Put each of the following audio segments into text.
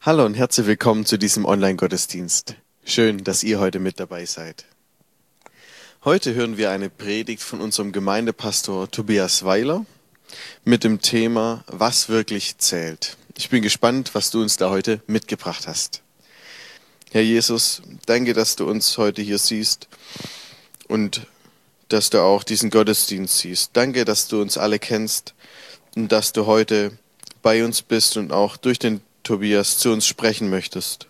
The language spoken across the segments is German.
Hallo und herzlich willkommen zu diesem Online-Gottesdienst. Schön, dass ihr heute mit dabei seid. Heute hören wir eine Predigt von unserem Gemeindepastor Tobias Weiler mit dem Thema Was wirklich zählt. Ich bin gespannt, was du uns da heute mitgebracht hast. Herr Jesus, danke, dass du uns heute hier siehst und dass du auch diesen Gottesdienst siehst. Danke, dass du uns alle kennst und dass du heute bei uns bist und auch durch den Tobias zu uns sprechen möchtest.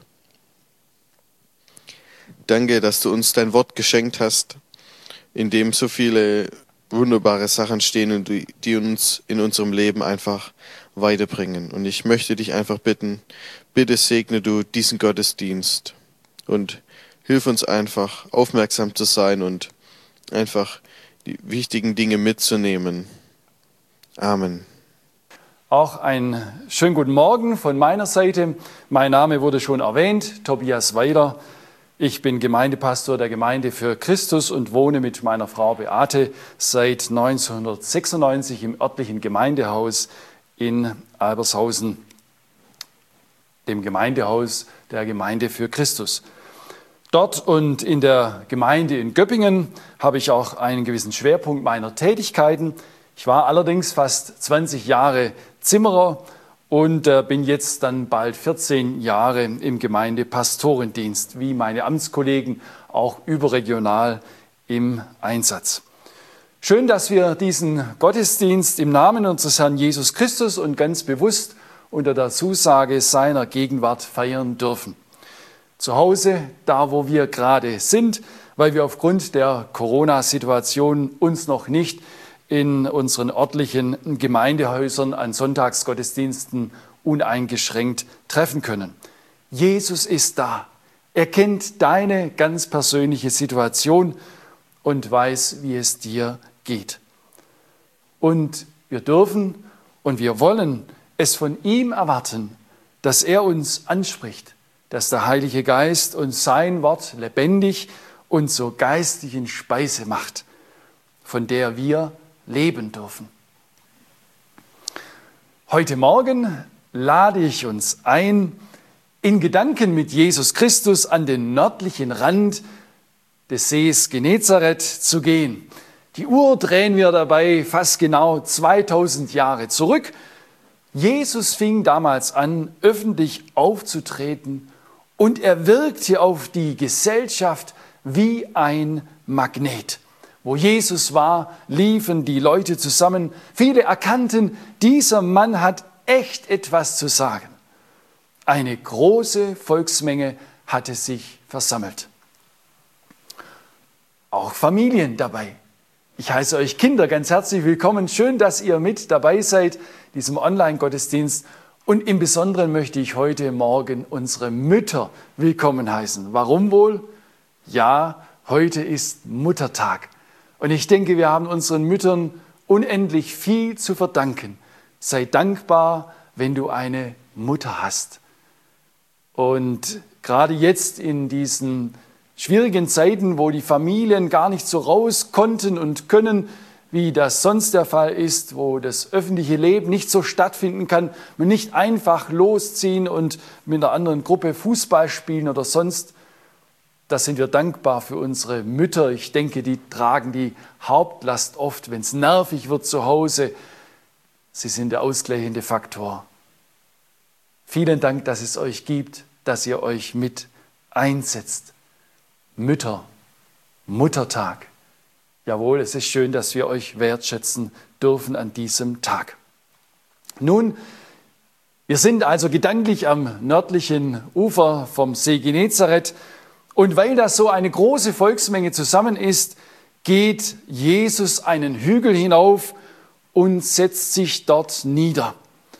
Danke, dass du uns dein Wort geschenkt hast, in dem so viele wunderbare Sachen stehen und die uns in unserem Leben einfach weiterbringen. Und ich möchte dich einfach bitten, bitte segne du diesen Gottesdienst und hilf uns einfach aufmerksam zu sein und einfach die wichtigen Dinge mitzunehmen. Amen. Auch einen schönen guten Morgen von meiner Seite. Mein Name wurde schon erwähnt, Tobias Weiler. Ich bin Gemeindepastor der Gemeinde für Christus und wohne mit meiner Frau Beate seit 1996 im örtlichen Gemeindehaus in Albershausen, dem Gemeindehaus der Gemeinde für Christus. Dort und in der Gemeinde in Göppingen habe ich auch einen gewissen Schwerpunkt meiner Tätigkeiten. Ich war allerdings fast 20 Jahre Zimmerer und bin jetzt dann bald 14 Jahre im Gemeindepastorendienst, wie meine Amtskollegen, auch überregional im Einsatz. Schön, dass wir diesen Gottesdienst im Namen unseres Herrn Jesus Christus und ganz bewusst unter der Zusage seiner Gegenwart feiern dürfen. Zu Hause, da wo wir gerade sind, weil wir aufgrund der Corona-Situation uns noch nicht in unseren örtlichen Gemeindehäusern an Sonntagsgottesdiensten uneingeschränkt treffen können. Jesus ist da. Er kennt deine ganz persönliche Situation und weiß, wie es dir geht. Und wir dürfen und wir wollen es von ihm erwarten, dass er uns anspricht, dass der Heilige Geist uns sein Wort lebendig und zur geistlichen Speise macht, von der wir leben dürfen. Heute Morgen lade ich uns ein, in Gedanken mit Jesus Christus an den nördlichen Rand des Sees Genezareth zu gehen. Die Uhr drehen wir dabei fast genau 2000 Jahre zurück. Jesus fing damals an, öffentlich aufzutreten und er wirkte auf die Gesellschaft wie ein Magnet. Wo Jesus war, liefen die Leute zusammen. Viele erkannten, dieser Mann hat echt etwas zu sagen. Eine große Volksmenge hatte sich versammelt. Auch Familien dabei. Ich heiße euch Kinder ganz herzlich willkommen. Schön, dass ihr mit dabei seid, diesem Online-Gottesdienst. Und im Besonderen möchte ich heute Morgen unsere Mütter willkommen heißen. Warum wohl? Ja, heute ist Muttertag. Und ich denke, wir haben unseren Müttern unendlich viel zu verdanken. Sei dankbar, wenn du eine Mutter hast. Und gerade jetzt in diesen schwierigen Zeiten, wo die Familien gar nicht so raus konnten und können, wie das sonst der Fall ist, wo das öffentliche Leben nicht so stattfinden kann, man nicht einfach losziehen und mit einer anderen Gruppe Fußball spielen oder sonst. Da sind wir dankbar für unsere Mütter. Ich denke, die tragen die Hauptlast oft, wenn es nervig wird zu Hause. Sie sind der ausgleichende Faktor. Vielen Dank, dass es euch gibt, dass ihr euch mit einsetzt. Mütter, Muttertag. Jawohl, es ist schön, dass wir euch wertschätzen dürfen an diesem Tag. Nun, wir sind also gedanklich am nördlichen Ufer vom See Genezareth. Und weil da so eine große Volksmenge zusammen ist, geht Jesus einen Hügel hinauf und setzt sich dort nieder.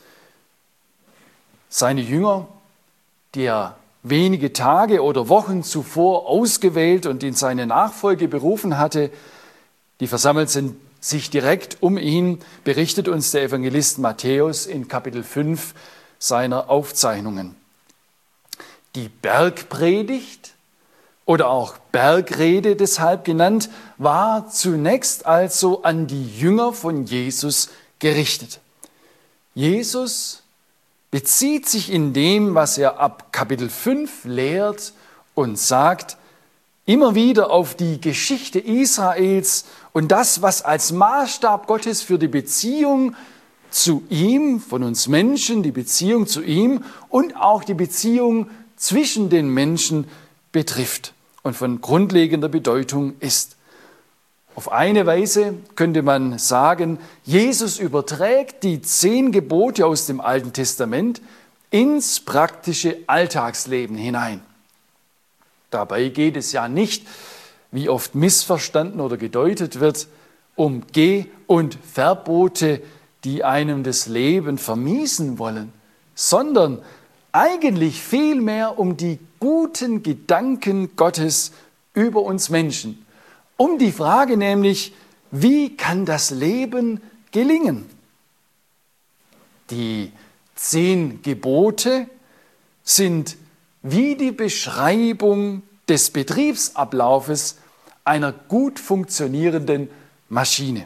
Seine Jünger, die er wenige Tage oder Wochen zuvor ausgewählt und in seine Nachfolge berufen hatte, die versammelten sich direkt um ihn, berichtet uns der Evangelist Matthäus in Kapitel 5 seiner Aufzeichnungen. Die Bergpredigt oder auch Bergrede deshalb genannt, war zunächst also an die Jünger von Jesus gerichtet. Jesus bezieht sich in dem, was er ab Kapitel 5 lehrt und sagt, immer wieder auf die Geschichte Israels und das, was als Maßstab Gottes für die Beziehung zu ihm, von uns Menschen, die Beziehung zu ihm und auch die Beziehung zwischen den Menschen betrifft und von grundlegender Bedeutung ist. Auf eine Weise könnte man sagen, Jesus überträgt die 10 Gebote aus dem Alten Testament ins praktische Alltagsleben hinein. Dabei geht es ja nicht, wie oft missverstanden oder gedeutet wird, um Geh- und Verbote, die einem das Leben vermiesen wollen, sondern eigentlich vielmehr um die guten Gedanken Gottes über uns Menschen. Um die Frage nämlich, wie kann das Leben gelingen? Die 10 Gebote sind wie die Beschreibung des Betriebsablaufes einer gut funktionierenden Maschine.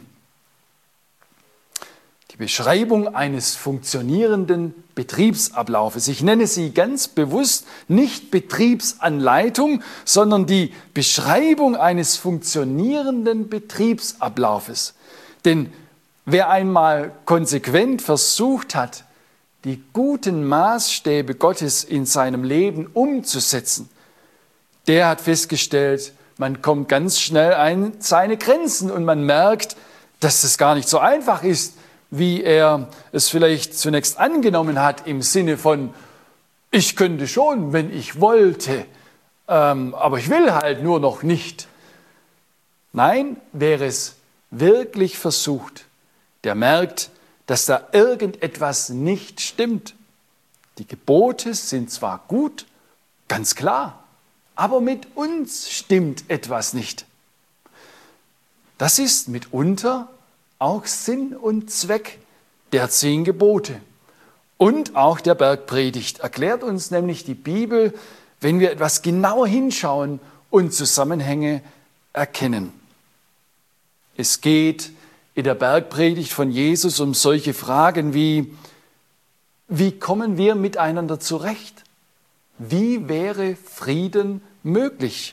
Die Beschreibung eines funktionierenden Betriebsablaufes. Ich nenne sie ganz bewusst nicht Betriebsanleitung, sondern die Beschreibung eines funktionierenden Betriebsablaufes. Denn wer einmal konsequent versucht hat, die guten Maßstäbe Gottes in seinem Leben umzusetzen, der hat festgestellt, man kommt ganz schnell an seine Grenzen und man merkt, dass es gar nicht so einfach ist, wie er es vielleicht zunächst angenommen hat, im Sinne von, ich könnte schon, wenn ich wollte, aber ich will halt nur noch nicht. Nein, wer es wirklich versucht, der merkt, dass da irgendetwas nicht stimmt. Die Gebote sind zwar gut, ganz klar, aber mit uns stimmt etwas nicht. Das ist mitunter auch Sinn und Zweck der 10 Gebote und auch der Bergpredigt. Erklärt uns nämlich die Bibel, wenn wir etwas genauer hinschauen und Zusammenhänge erkennen. Es geht in der Bergpredigt von Jesus um solche Fragen wie kommen wir miteinander zurecht? Wie wäre Frieden möglich?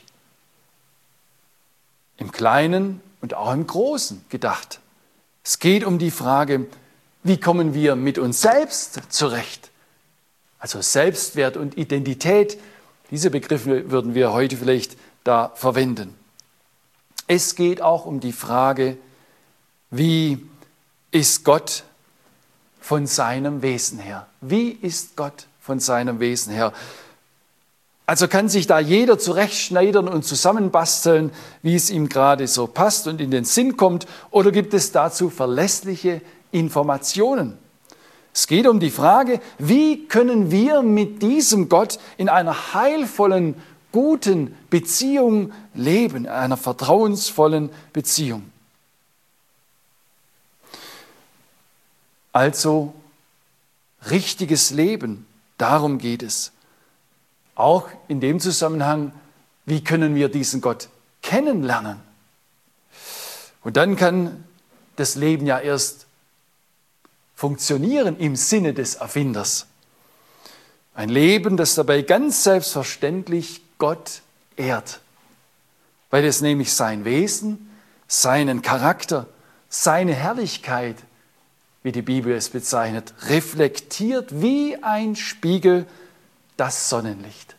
Im Kleinen und auch im Großen gedacht. Es geht um die Frage, wie kommen wir mit uns selbst zurecht? Also Selbstwert und Identität, diese Begriffe würden wir heute vielleicht da verwenden. Es geht auch um die Frage, wie ist Gott von seinem Wesen her? Wie ist Gott von seinem Wesen her? Also kann sich da jeder zurechtschneidern und zusammenbasteln, wie es ihm gerade so passt und in den Sinn kommt, oder gibt es dazu verlässliche Informationen? Es geht um die Frage, wie können wir mit diesem Gott in einer heilvollen, guten Beziehung leben, einer vertrauensvollen Beziehung. Also richtiges Leben, darum geht es. Auch in dem Zusammenhang, wie können wir diesen Gott kennenlernen? Und dann kann das Leben ja erst funktionieren im Sinne des Erfinders. Ein Leben, das dabei ganz selbstverständlich Gott ehrt, weil es nämlich sein Wesen, seinen Charakter, seine Herrlichkeit, wie die Bibel es bezeichnet, reflektiert wie ein Spiegel das Sonnenlicht.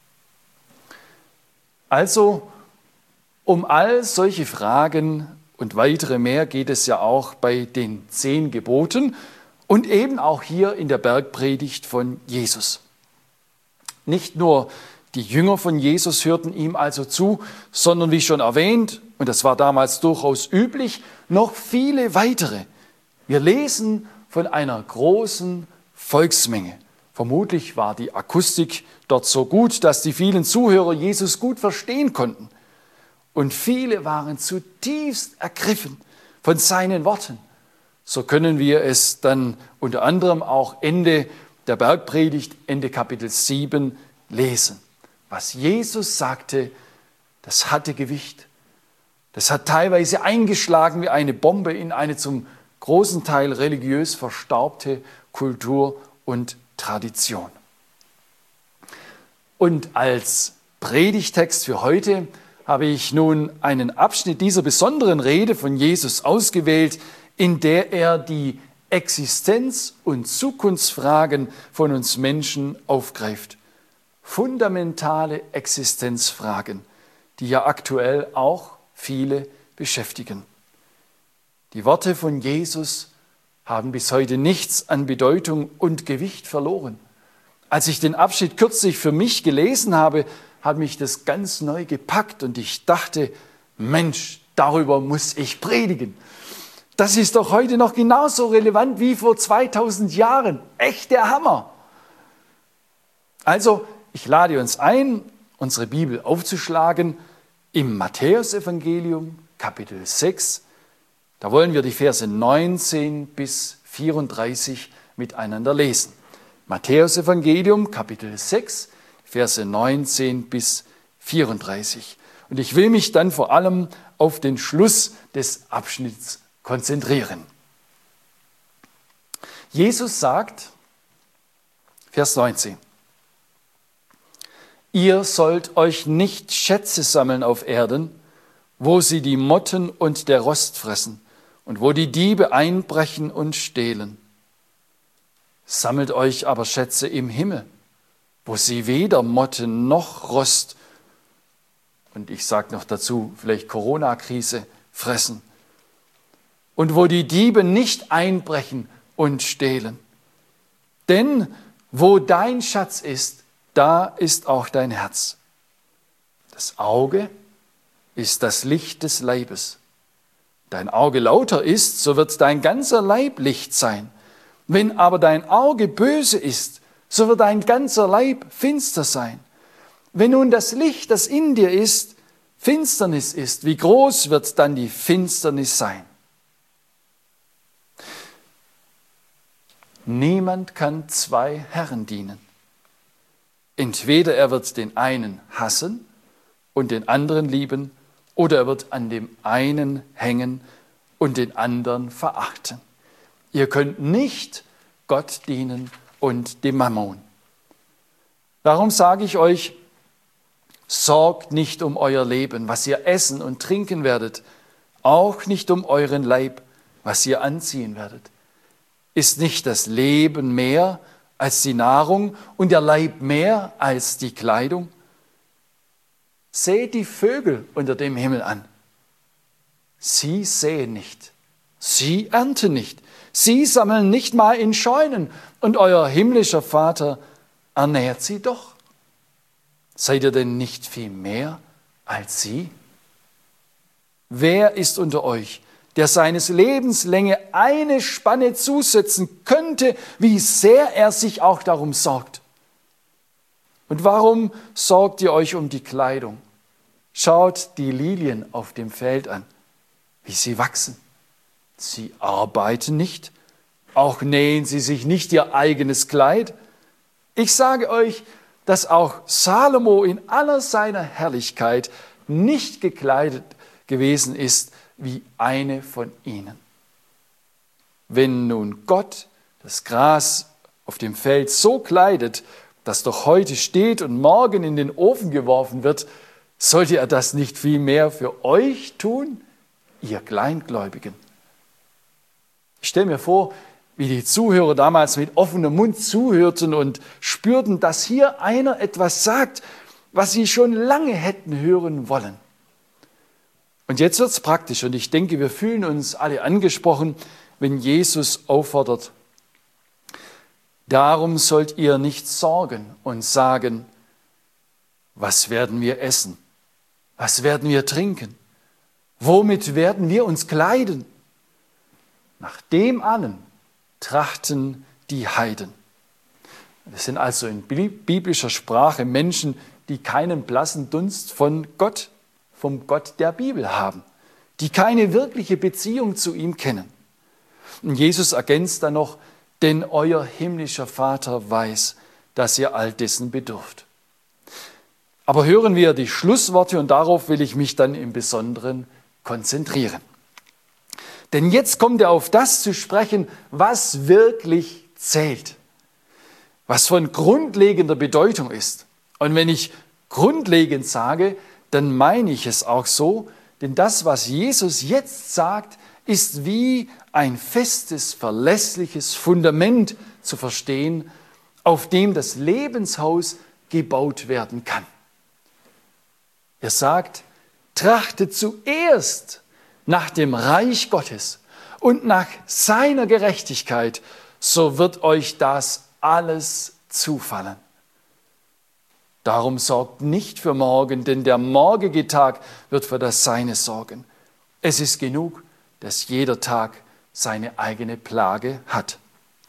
Also um all solche Fragen und weitere mehr geht es ja auch bei den 10 Geboten und eben auch hier in der Bergpredigt von Jesus. Nicht nur die Jünger von Jesus hörten ihm also zu, sondern wie schon erwähnt, und das war damals durchaus üblich, noch viele weitere. Wir lesen von einer großen Volksmenge. Vermutlich war die Akustik dort so gut, dass die vielen Zuhörer Jesus gut verstehen konnten. Und viele waren zutiefst ergriffen von seinen Worten. So können wir es dann unter anderem auch Ende der Bergpredigt, Ende Kapitel 7 lesen. Was Jesus sagte, das hatte Gewicht. Das hat teilweise eingeschlagen wie eine Bombe in eine zum großen Teil religiös verstaubte Kultur und Tradition. Und als Predigtext für heute habe ich nun einen Abschnitt dieser besonderen Rede von Jesus ausgewählt, in der er die Existenz- und Zukunftsfragen von uns Menschen aufgreift. Fundamentale Existenzfragen, die ja aktuell auch viele beschäftigen. Die Worte von Jesus haben bis heute nichts an Bedeutung und Gewicht verloren. Als ich den Abschnitt kürzlich für mich gelesen habe, hat mich das ganz neu gepackt und ich dachte, Mensch, darüber muss ich predigen. Das ist doch heute noch genauso relevant wie vor 2000 Jahren. Echt der Hammer. Also, ich lade uns ein, unsere Bibel aufzuschlagen im Matthäusevangelium, Kapitel 6. Da wollen wir die Verse 19 bis 34 miteinander lesen. Matthäusevangelium, Kapitel 6, Verse 19 bis 34. Und ich will mich dann vor allem auf den Schluss des Abschnitts konzentrieren. Jesus sagt, Vers 19, ihr sollt euch nicht Schätze sammeln auf Erden, wo sie die Motten und der Rost fressen und wo die Diebe einbrechen und stehlen. Sammelt euch aber Schätze im Himmel, wo sie weder Motten noch Rost, und ich sage noch dazu, vielleicht Corona-Krise, fressen, und wo die Diebe nicht einbrechen und stehlen. Denn wo dein Schatz ist, da ist auch dein Herz. Das Auge ist das Licht des Leibes. Dein Auge lauter ist, so wird dein ganzer Leib Licht sein. Wenn aber dein Auge böse ist, so wird dein ganzer Leib finster sein. Wenn nun das Licht, das in dir ist, Finsternis ist, wie groß wird dann die Finsternis sein? Niemand kann zwei Herren dienen. Entweder er wird den einen hassen und den anderen lieben, oder er wird an dem einen hängen und den anderen verachten. Ihr könnt nicht Gott dienen und dem Mammon. Darum sage ich euch, sorgt nicht um euer Leben, was ihr essen und trinken werdet, auch nicht um euren Leib, was ihr anziehen werdet. Ist nicht das Leben mehr als die Nahrung und der Leib mehr als die Kleidung? Seht die Vögel unter dem Himmel an. Sie säen nicht, sie ernten nicht, sie sammeln nicht mal in Scheunen und euer himmlischer Vater ernährt sie doch. Seid ihr denn nicht viel mehr als sie? Wer ist unter euch, der seines Lebens Länge eine Spanne zusetzen könnte, wie sehr er sich auch darum sorgt? Und warum sorgt ihr euch um die Kleidung? Schaut die Lilien auf dem Feld an, wie sie wachsen. Sie arbeiten nicht, auch nähen sie sich nicht ihr eigenes Kleid. Ich sage euch, dass auch Salomo in aller seiner Herrlichkeit nicht gekleidet gewesen ist wie eine von ihnen. Wenn nun Gott das Gras auf dem Feld so kleidet, das doch heute steht und morgen in den Ofen geworfen wird, sollte er das nicht viel mehr für euch tun, ihr Kleingläubigen? Ich stelle mir vor, wie die Zuhörer damals mit offenem Mund zuhörten und spürten, dass hier einer etwas sagt, was sie schon lange hätten hören wollen. Und jetzt wird es praktisch und ich denke, wir fühlen uns alle angesprochen, wenn Jesus auffordert, darum sollt ihr nicht sorgen und sagen, was werden wir essen? Was werden wir trinken? Womit werden wir uns kleiden? Nach dem allen trachten die Heiden. Das sind also in biblischer Sprache Menschen, die keinen blassen Dunst von Gott, vom Gott der Bibel haben, die keine wirkliche Beziehung zu ihm kennen. Und Jesus ergänzt dann noch, denn euer himmlischer Vater weiß, dass ihr all dessen bedürft. Aber hören wir die Schlussworte und darauf will ich mich dann im Besonderen konzentrieren. Denn jetzt kommt er auf das zu sprechen, was wirklich zählt. was von grundlegender Bedeutung ist. Und wenn ich grundlegend sage, dann meine ich es auch so, denn das, was Jesus jetzt sagt, ist wie ein festes, verlässliches Fundament zu verstehen, auf dem das Lebenshaus gebaut werden kann. Er sagt, trachtet zuerst nach dem Reich Gottes und nach seiner Gerechtigkeit, so wird euch das alles zufallen. Darum sorgt nicht für morgen, denn der morgige Tag wird für das Seine sorgen. Es ist genug, dass jeder Tag seine eigene Plage hat.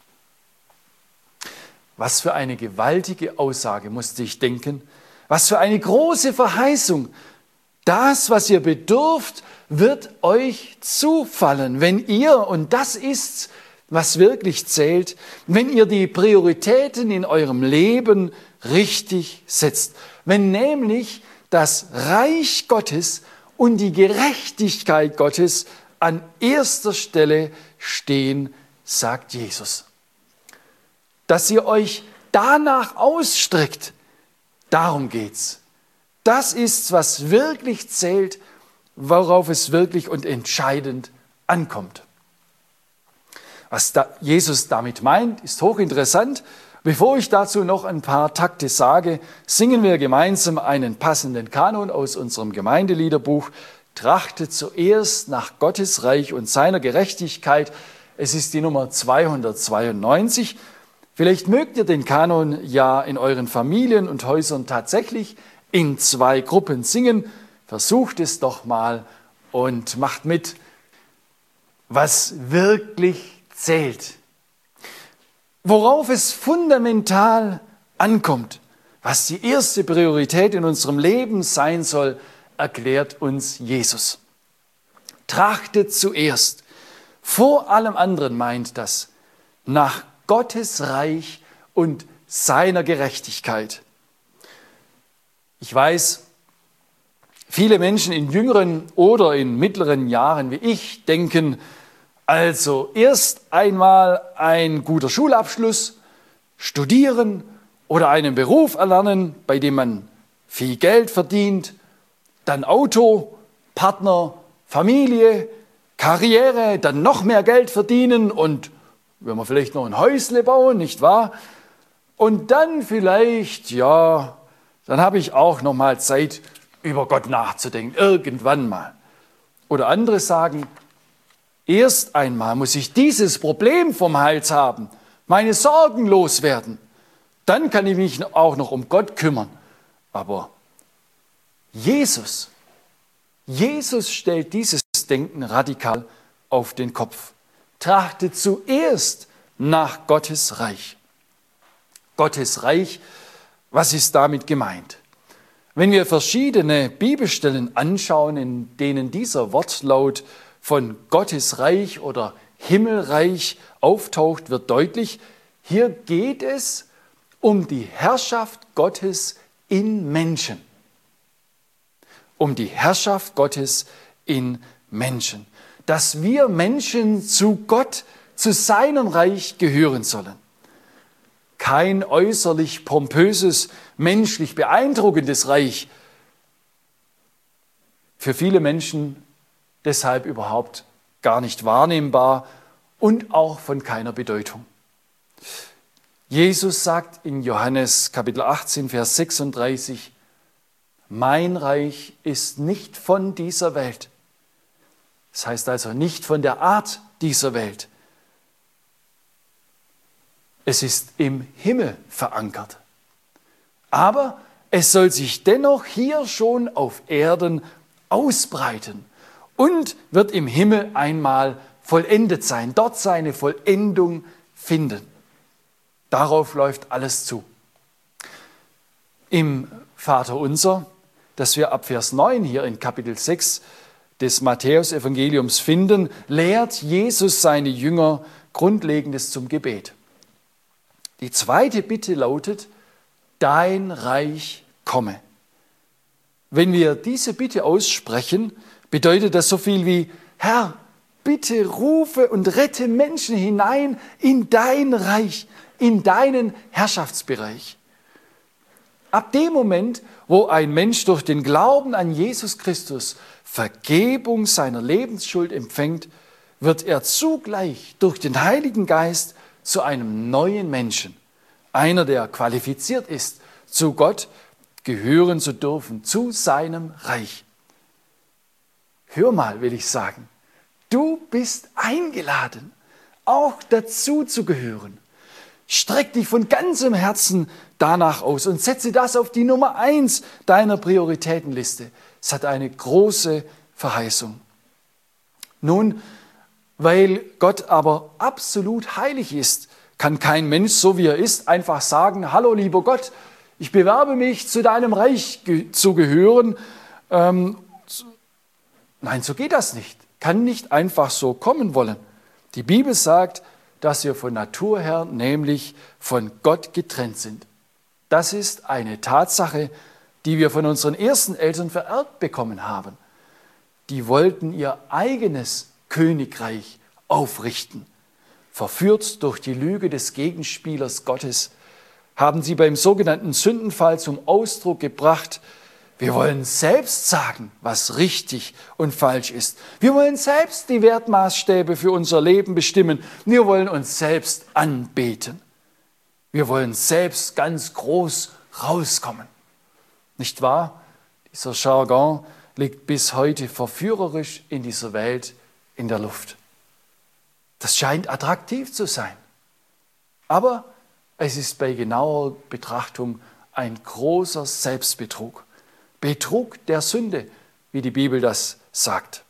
Was für eine gewaltige Aussage, musste ich denken. Was für eine große Verheißung. Das, was ihr bedürft, wird euch zufallen, wenn ihr, und das ist's, was wirklich zählt, wenn ihr die Prioritäten in eurem Leben richtig setzt. Wenn nämlich das Reich Gottes und die Gerechtigkeit Gottes an erster Stelle stehen, sagt Jesus. Dass ihr euch danach ausstreckt, darum geht's. Das ist, was wirklich zählt, worauf es wirklich und entscheidend ankommt. Was Jesus damit meint, ist hochinteressant. Bevor ich dazu noch ein paar Takte sage, singen wir gemeinsam einen passenden Kanon aus unserem Gemeindeliederbuch. Trachtet zuerst nach Gottes Reich und seiner Gerechtigkeit. Es ist die Nummer 292. Vielleicht mögt ihr den Kanon ja in euren Familien und Häusern tatsächlich in 2 Gruppen singen. Versucht es doch mal und macht mit, was wirklich zählt. Worauf es fundamental ankommt, was die erste Priorität in unserem Leben sein soll, erklärt uns Jesus. Trachtet zuerst, vor allem anderen meint das, nach Gottes Reich und seiner Gerechtigkeit. Ich weiß, viele Menschen in jüngeren oder in mittleren Jahren wie ich denken, also erst einmal ein guter Schulabschluss, studieren oder einen Beruf erlernen, bei dem man viel Geld verdient, dann Auto, Partner, Familie, Karriere, dann noch mehr Geld verdienen und wenn wir vielleicht noch ein Häusle bauen, nicht wahr? Und dann vielleicht, ja, dann habe ich auch noch mal Zeit, über Gott nachzudenken, irgendwann mal. Oder andere sagen, erst einmal muss ich dieses Problem vom Hals haben, meine Sorgen loswerden. Dann kann ich mich auch noch um Gott kümmern. Aber Jesus stellt dieses Denken radikal auf den Kopf. Trachtet zuerst nach Gottes Reich. Gottes Reich, was ist damit gemeint? Wenn wir verschiedene Bibelstellen anschauen, in denen dieser Wortlaut von Gottes Reich oder Himmelreich auftaucht, wird deutlich, hier geht es um die Herrschaft Gottes in Menschen. Um die Herrschaft Gottes in Menschen. Dass wir Menschen zu Gott, zu seinem Reich gehören sollen. Kein äußerlich pompöses, menschlich beeindruckendes Reich. Für viele Menschen deshalb überhaupt gar nicht wahrnehmbar und auch von keiner Bedeutung. Jesus sagt in Johannes Kapitel 18, Vers 36, mein Reich ist nicht von dieser Welt. Das heißt also nicht von der Art dieser Welt. Es ist im Himmel verankert. Aber es soll sich dennoch hier schon auf Erden ausbreiten und wird im Himmel einmal vollendet sein, dort seine Vollendung finden. Darauf läuft alles zu. Im Vaterunser, das wir ab Vers 9 hier in Kapitel 6 des Matthäus-Evangeliums finden, lehrt Jesus seine Jünger Grundlegendes zum Gebet. Die zweite Bitte lautet, dein Reich komme. Wenn wir diese Bitte aussprechen, bedeutet das so viel wie, Herr, bitte rufe und rette Menschen hinein in dein Reich, in deinen Herrschaftsbereich. Ab dem Moment, wo ein Mensch durch den Glauben an Jesus Christus Vergebung seiner Lebensschuld empfängt, wird er zugleich durch den Heiligen Geist zu einem neuen Menschen, einer, der qualifiziert ist, zu Gott gehören zu dürfen, zu seinem Reich. Hör mal, will ich sagen, du bist eingeladen, auch dazu zu gehören. Streck dich von ganzem Herzen danach aus und setze das auf die Nummer 1 deiner Prioritätenliste. Es hat eine große Verheißung. Nun, weil Gott aber absolut heilig ist, kann kein Mensch, so wie er ist, einfach sagen, hallo lieber Gott, ich bewerbe mich, zu deinem Reich zu gehören. Nein, so geht das nicht. Kann nicht einfach so kommen wollen. Die Bibel sagt, dass wir von Natur her nämlich von Gott getrennt sind. Das ist eine Tatsache, die wir von unseren ersten Eltern vererbt bekommen haben. Die wollten ihr eigenes Königreich aufrichten. Verführt durch die Lüge des Gegenspielers Gottes, haben sie beim sogenannten Sündenfall zum Ausdruck gebracht, wir wollen selbst sagen, was richtig und falsch ist. Wir wollen selbst die Wertmaßstäbe für unser Leben bestimmen. Wir wollen uns selbst anbeten. Wir wollen selbst ganz groß rauskommen. Nicht wahr? Dieser Jargon liegt bis heute verführerisch in dieser Welt in der Luft. Das scheint attraktiv zu sein. Aber es ist bei genauer Betrachtung ein großer Selbstbetrug. Betrug der Sünde, wie die Bibel das sagt.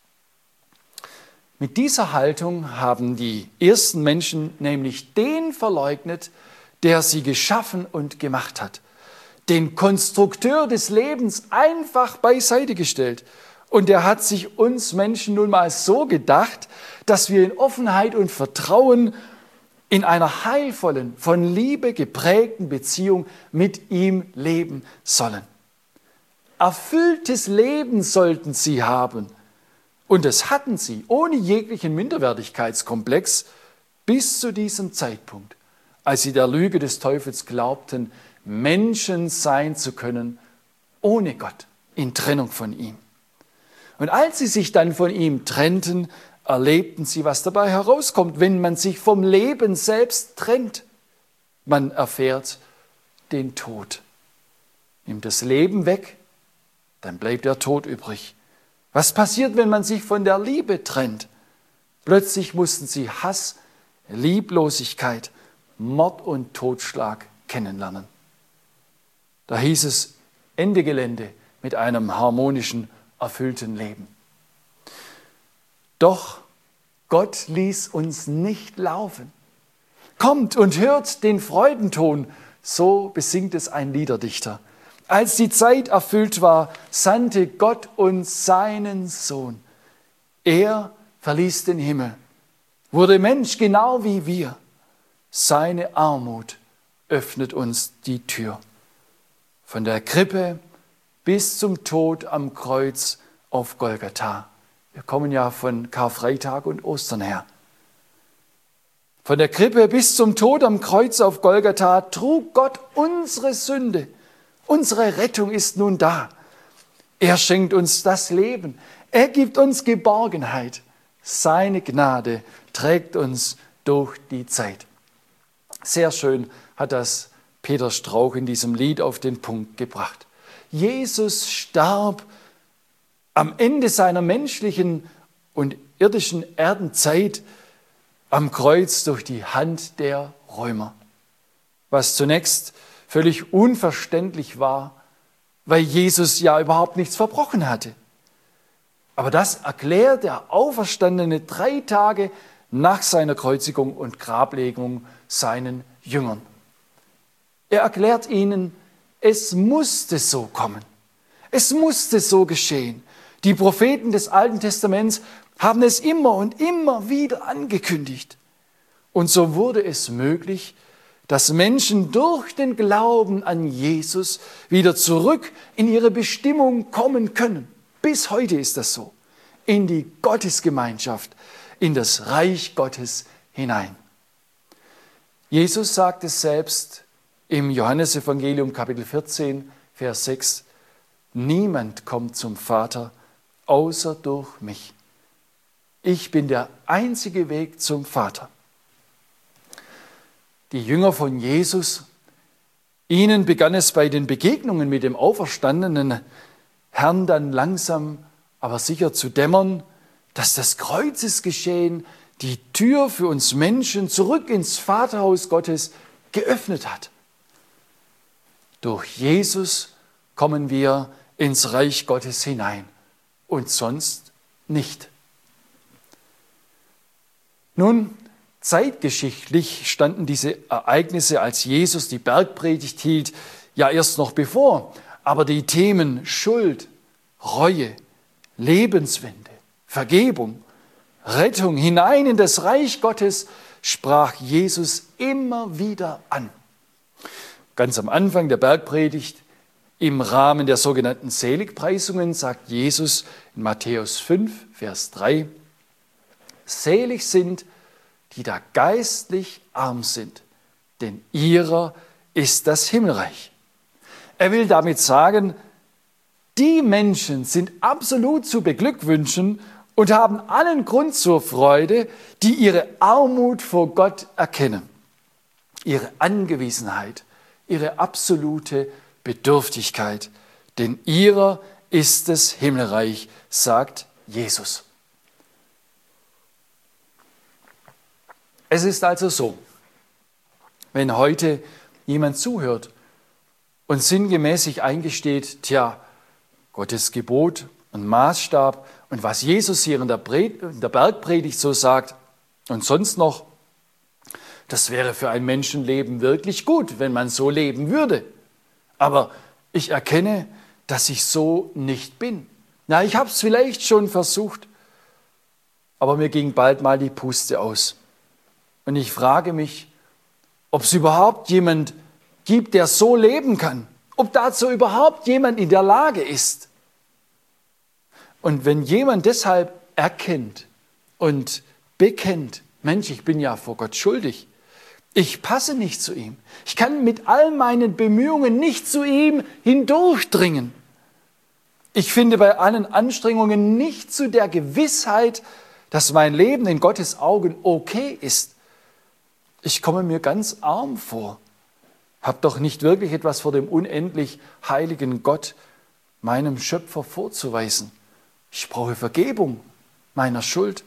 Mit dieser Haltung haben die ersten Menschen nämlich den verleugnet, der sie geschaffen und gemacht hat. Den Konstrukteur des Lebens einfach beiseite gestellt. Und er hat sich uns Menschen nun mal so gedacht, dass wir in Offenheit und Vertrauen in einer heilvollen, von Liebe geprägten Beziehung mit ihm leben sollen. Erfülltes Leben sollten sie haben. Und das hatten sie ohne jeglichen Minderwertigkeitskomplex bis zu diesem Zeitpunkt, als sie der Lüge des Teufels glaubten, Menschen sein zu können ohne Gott, in Trennung von ihm. Und als sie sich dann von ihm trennten, erlebten sie, was dabei herauskommt, wenn man sich vom Leben selbst trennt. Man erfährt den Tod. Nimmt das Leben weg, dann bleibt der Tod übrig. Was passiert, wenn man sich von der Liebe trennt? Plötzlich mussten sie Hass, Lieblosigkeit, Mord und Totschlag kennenlernen. Da hieß es Ende Gelände mit einem harmonischen, erfüllten Leben. Doch Gott ließ uns nicht laufen. Kommt und hört den Freudenton, so besingt es ein Liederdichter. Als die Zeit erfüllt war, sandte Gott uns seinen Sohn. Er verließ den Himmel, wurde Mensch genau wie wir. Seine Armut öffnet uns die Tür. Von der Krippe bis zum Tod am Kreuz auf Golgatha. Wir kommen ja von Karfreitag und Ostern her. Von der Krippe bis zum Tod am Kreuz auf Golgatha trug Gott unsere Sünde. Unsere Rettung ist nun da. Er schenkt uns das Leben. Er gibt uns Geborgenheit. Seine Gnade trägt uns durch die Zeit. Sehr schön hat das Peter Strauch in diesem Lied auf den Punkt gebracht. Jesus starb am Ende seiner menschlichen und irdischen Erdenzeit am Kreuz durch die Hand der Römer. Was zunächst völlig unverständlich war, weil Jesus ja überhaupt nichts verbrochen hatte. Aber das erklärt der Auferstandene 3 Tage nach seiner Kreuzigung und Grablegung seinen Jüngern. Er erklärt ihnen, es musste so kommen. Es musste so geschehen. Die Propheten des Alten Testaments haben es immer und immer wieder angekündigt. Und so wurde es möglich, dass Menschen durch den Glauben an Jesus wieder zurück in ihre Bestimmung kommen können. Bis heute ist das so. in die Gottesgemeinschaft, in das Reich Gottes hinein. Jesus sagt es selbst im Johannesevangelium Kapitel 14, Vers 6, niemand kommt zum Vater außer durch mich. Ich bin der einzige Weg zum Vater. Die Jünger von Jesus, ihnen begann es bei den Begegnungen mit dem auferstandenen Herrn dann langsam, aber sicher zu dämmern, dass das Kreuzesgeschehen die Tür für uns Menschen zurück ins Vaterhaus Gottes geöffnet hat. Durch Jesus kommen wir ins Reich Gottes hinein und sonst nicht. Nun, zeitgeschichtlich standen diese Ereignisse, als Jesus die Bergpredigt hielt, ja erst noch bevor. Aber die Themen Schuld, Reue, Lebenswende, Vergebung, Rettung hinein in das Reich Gottes sprach Jesus immer wieder an. Ganz am Anfang der Bergpredigt, im Rahmen der sogenannten Seligpreisungen, sagt Jesus in Matthäus 5, Vers 3, selig sind, die da geistlich arm sind, denn ihrer ist das Himmelreich. Er will damit sagen, die Menschen sind absolut zu beglückwünschen und haben allen Grund zur Freude, die ihre Armut vor Gott erkennen, ihre Angewiesenheit, ihre absolute Bedürftigkeit, denn ihrer ist das Himmelreich, sagt Jesus. Es ist also so, wenn heute jemand zuhört und sinngemäß sich eingesteht, tja, Gottes Gebot und Maßstab und was Jesus hier in der Bergpredigt so sagt und sonst noch, das wäre für ein Menschenleben wirklich gut, wenn man so leben würde. Aber ich erkenne, dass ich so nicht bin. Na, ich habe es vielleicht schon versucht, aber mir ging bald mal die Puste aus. Und ich frage mich, ob es überhaupt jemand gibt, der so leben kann. Ob dazu überhaupt jemand in der Lage ist. Und wenn jemand deshalb erkennt und bekennt, Mensch, ich bin ja vor Gott schuldig. Ich passe nicht zu ihm. Ich kann mit all meinen Bemühungen nicht zu ihm hindurchdringen. Ich finde bei allen Anstrengungen nicht zu der Gewissheit, dass mein Leben in Gottes Augen okay ist. Ich komme mir ganz arm vor, habe doch nicht wirklich etwas vor dem unendlich heiligen Gott, meinem Schöpfer, vorzuweisen. Ich brauche Vergebung meiner Schuld.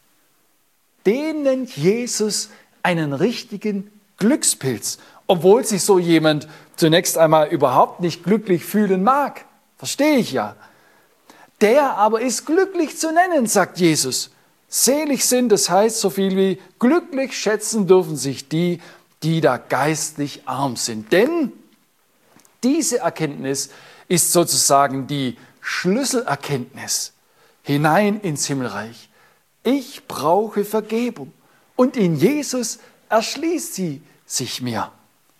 Den nennt Jesus einen richtigen Glückspilz, obwohl sich so jemand zunächst einmal überhaupt nicht glücklich fühlen mag. Verstehe ich ja. Der aber ist glücklich zu nennen, sagt Jesus. Selig sind, das heißt so viel wie glücklich schätzen dürfen sich die, die da geistlich arm sind. Denn diese Erkenntnis ist sozusagen die Schlüsselerkenntnis hinein ins Himmelreich. Ich brauche Vergebung und in Jesus erschließt sie sich mir.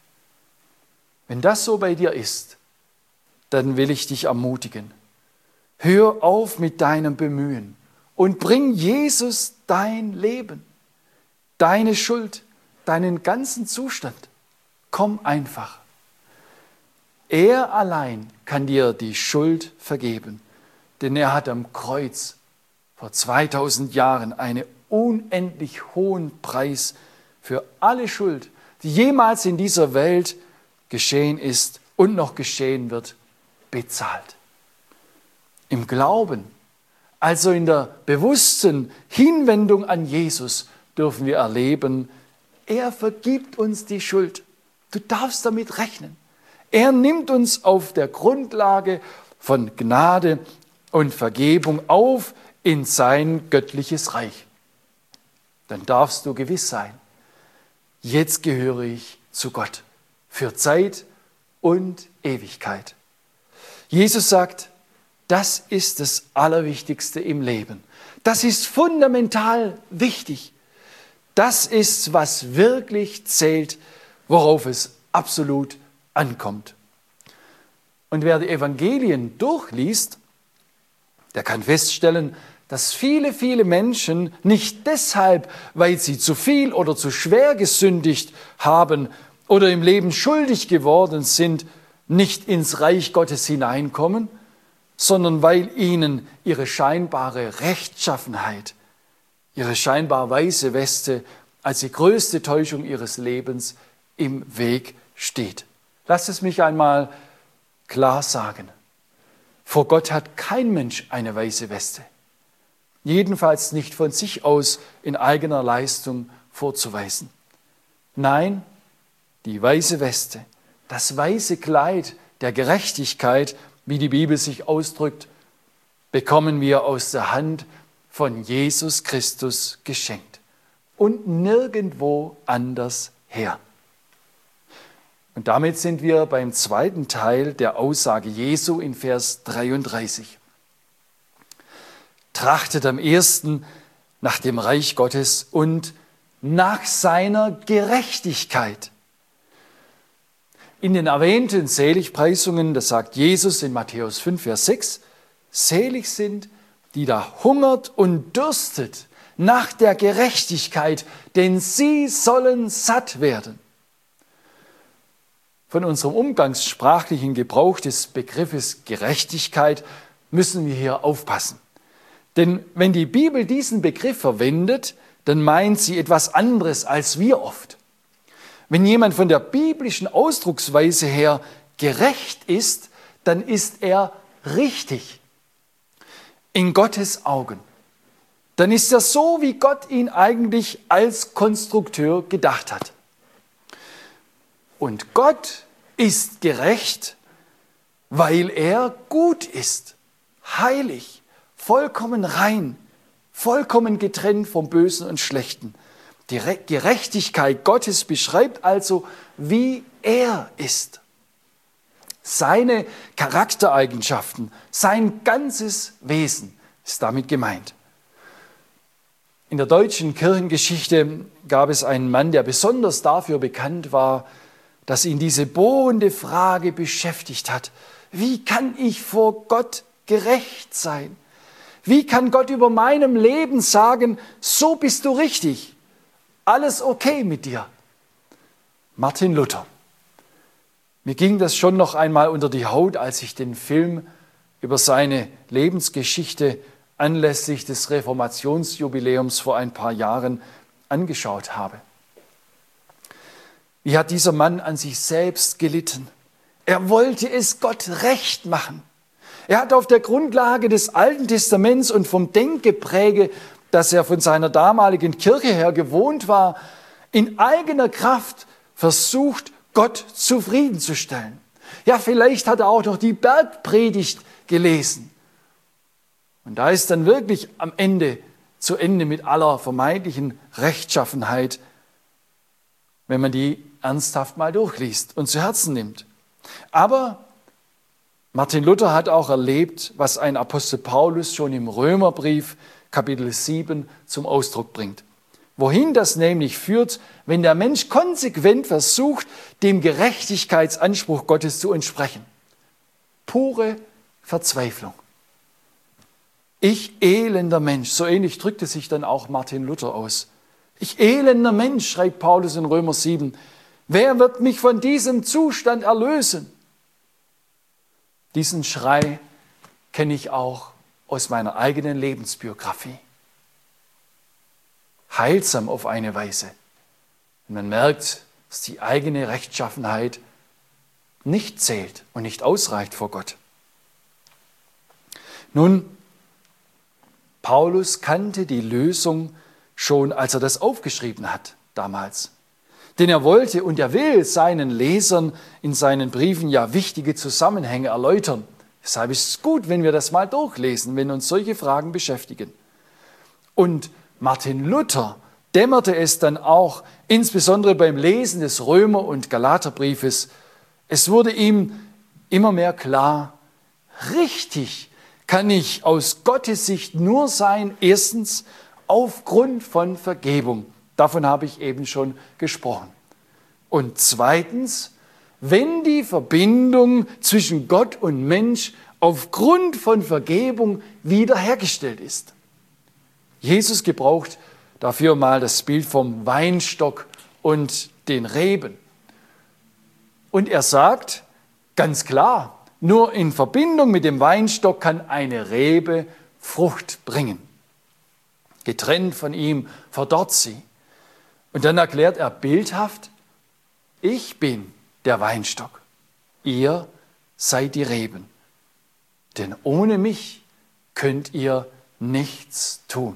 Wenn das so bei dir ist, dann will ich dich ermutigen. Hör auf mit deinem Bemühen. Und bring Jesus dein Leben, deine Schuld, deinen ganzen Zustand. Komm einfach. Er allein kann dir die Schuld vergeben, denn er hat am Kreuz vor 2000 Jahren einen unendlich hohen Preis für alle Schuld, die jemals in dieser Welt geschehen ist und noch geschehen wird, bezahlt. Im Glauben, also in der bewussten Hinwendung an Jesus, dürfen wir erleben, er vergibt uns die Schuld. Du darfst damit rechnen. Er nimmt uns auf der Grundlage von Gnade und Vergebung auf in sein göttliches Reich. Dann darfst du gewiss sein, jetzt gehöre ich zu Gott für Zeit und Ewigkeit. Jesus sagt, das ist das Allerwichtigste im Leben. Das ist fundamental wichtig. Das ist, was wirklich zählt, worauf es absolut ankommt. Und wer die Evangelien durchliest, der kann feststellen, dass viele, viele Menschen nicht deshalb, weil sie zu viel oder zu schwer gesündigt haben oder im Leben schuldig geworden sind, nicht ins Reich Gottes hineinkommen, sondern weil ihnen ihre scheinbare Rechtschaffenheit, ihre scheinbar weiße Weste als die größte Täuschung ihres Lebens im Weg steht. Lasst es mich einmal klar sagen. Vor Gott hat kein Mensch eine weiße Weste. Jedenfalls nicht von sich aus in eigener Leistung vorzuweisen. Nein, die weiße Weste, das weiße Kleid der Gerechtigkeit, wie die Bibel sich ausdrückt, bekommen wir aus der Hand von Jesus Christus geschenkt und nirgendwo anders her. Und damit sind wir beim zweiten Teil der Aussage Jesu in Vers 33. Trachtet am ersten nach dem Reich Gottes und nach seiner Gerechtigkeit. In den erwähnten Seligpreisungen, das sagt Jesus in Matthäus 5, Vers 6, selig sind, die da hungert und dürstet nach der Gerechtigkeit, denn sie sollen satt werden. Von unserem umgangssprachlichen Gebrauch des Begriffes Gerechtigkeit müssen wir hier aufpassen. Denn wenn die Bibel diesen Begriff verwendet, dann meint sie etwas anderes als wir oft. Wenn jemand von der biblischen Ausdrucksweise her gerecht ist, dann ist er richtig in Gottes Augen. Dann ist er so, wie Gott ihn eigentlich als Konstrukteur gedacht hat. Und Gott ist gerecht, weil er gut ist, heilig, vollkommen rein, vollkommen getrennt vom Bösen und Schlechten. Die Gerechtigkeit Gottes beschreibt also, wie er ist. Seine Charaktereigenschaften, sein ganzes Wesen ist damit gemeint. In der deutschen Kirchengeschichte gab es einen Mann, der besonders dafür bekannt war, dass ihn diese bohrende Frage beschäftigt hat. Wie kann ich vor Gott gerecht sein? Wie kann Gott über meinem Leben sagen, so bist du richtig, alles okay mit dir? Martin Luther. Mir ging das schon noch einmal unter die Haut, als ich den Film über seine Lebensgeschichte anlässlich des Reformationsjubiläums vor ein paar Jahren angeschaut habe. Wie hat dieser Mann an sich selbst gelitten? Er wollte es Gott recht machen. Er hat auf der Grundlage des Alten Testaments und vom Denkgepräge, das er von seiner damaligen Kirche her gewohnt war, in eigener Kraft versucht, Gott zufriedenzustellen. Ja, vielleicht hat er auch noch die Bergpredigt gelesen. Und da ist dann wirklich am Ende, zu Ende mit aller vermeintlichen Rechtschaffenheit, wenn man die ernsthaft mal durchliest und zu Herzen nimmt. Aber Martin Luther hat auch erlebt, was ein Apostel Paulus schon im Römerbrief Kapitel 7 zum Ausdruck bringt. Wohin das nämlich führt, wenn der Mensch konsequent versucht, dem Gerechtigkeitsanspruch Gottes zu entsprechen. Pure Verzweiflung. Ich elender Mensch, so ähnlich drückte sich dann auch Martin Luther aus. Ich elender Mensch, schreibt Paulus in Römer 7, wer wird mich von diesem Zustand erlösen? Diesen Schrei kenne ich auch aus meiner eigenen Lebensbiografie. Heilsam auf eine Weise. Und man merkt, dass die eigene Rechtschaffenheit nicht zählt und nicht ausreicht vor Gott. Nun, Paulus kannte die Lösung schon, als er das aufgeschrieben hat damals. Denn er wollte und er will seinen Lesern in seinen Briefen ja wichtige Zusammenhänge erläutern. Deshalb ist es gut, wenn wir das mal durchlesen, wenn uns solche Fragen beschäftigen. Und Martin Luther dämmerte es dann auch, insbesondere beim Lesen des Römer- und Galaterbriefes. Es wurde ihm immer mehr klar, richtig kann ich aus Gottes Sicht nur sein, erstens aufgrund von Vergebung. Davon habe ich eben schon gesprochen. Und zweitens, wenn die Verbindung zwischen Gott und Mensch aufgrund von Vergebung wiederhergestellt ist. Jesus gebraucht dafür mal das Bild vom Weinstock und den Reben. Und er sagt ganz klar, nur in Verbindung mit dem Weinstock kann eine Rebe Frucht bringen. Getrennt von ihm verdorrt sie. Und dann erklärt er bildhaft, ich bin der Weinstock, ihr seid die Reben. Denn ohne mich könnt ihr nichts tun.